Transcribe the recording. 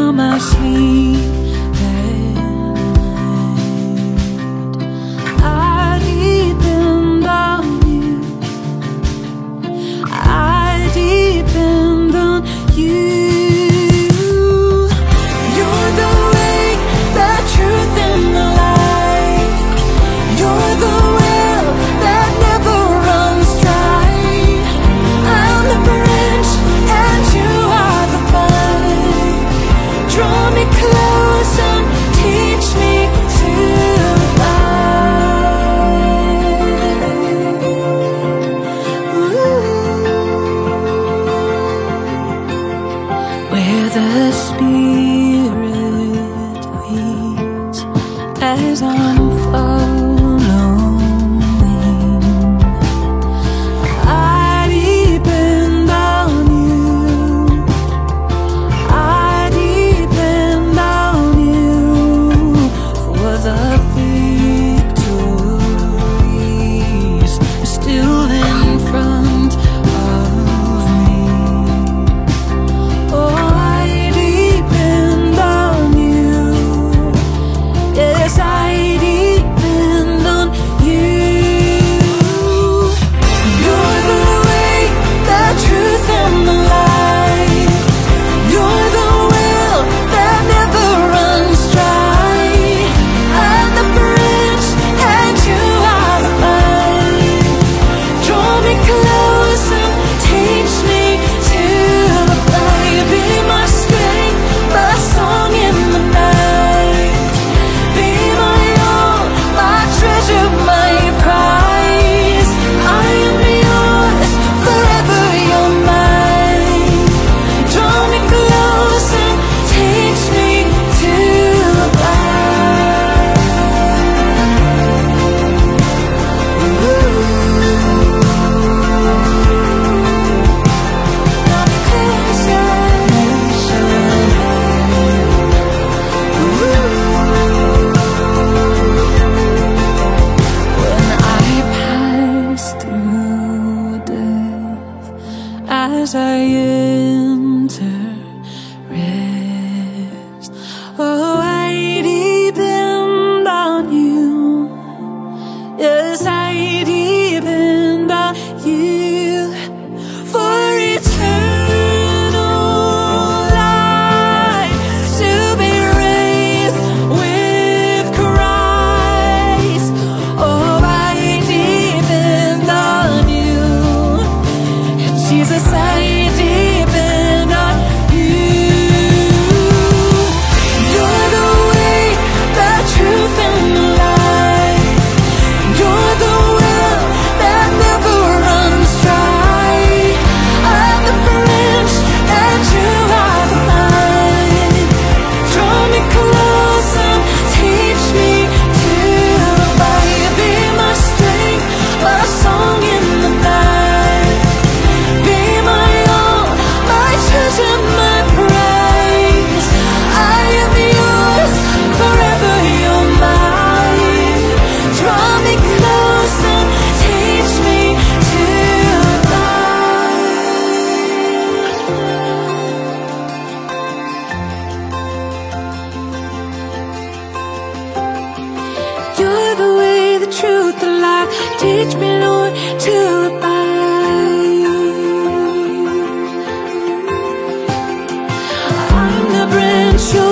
my sleep at night. I depend on you. I depend on you. You're the way, the truth, and the light. You're the well that never runs dry. I'm the branch and you are the vine. Draw me close and teach me to abide. Where the Spirit leads as I'm following, I depend on you. I depend on you for the victories still in front of me. Oh, I depend on you. Yes, I depend on you. You're the way, the truth, and the light. You're the well that never runs dry. I'm the branch and you are the vine. Draw me close and teach me to abide. Be my strength, my song in the night. Be my all, my treasure, my prize. I am yours, forever you're mine. Draw me close and teach me to abide. Draw me closer. When I pass through death, as I enter rest, oh, I depend on you. Yes, I depend on you for eternal life, to be raised with Christ. Oh, I depend on you. Jesus, I depend on you. You're the way, the truth, and the light. You're the well that never runs dry. I'm the branch and you are the vine. Draw me close and teach me to abide. Be my strength, my song in the night. Be my all, my treasure, my prize. I am yours, forever you're mine. Draw me close and teach me to abide. You're the way, the truth, the light. Teach me, Lord, to abide. I'm the branch, you're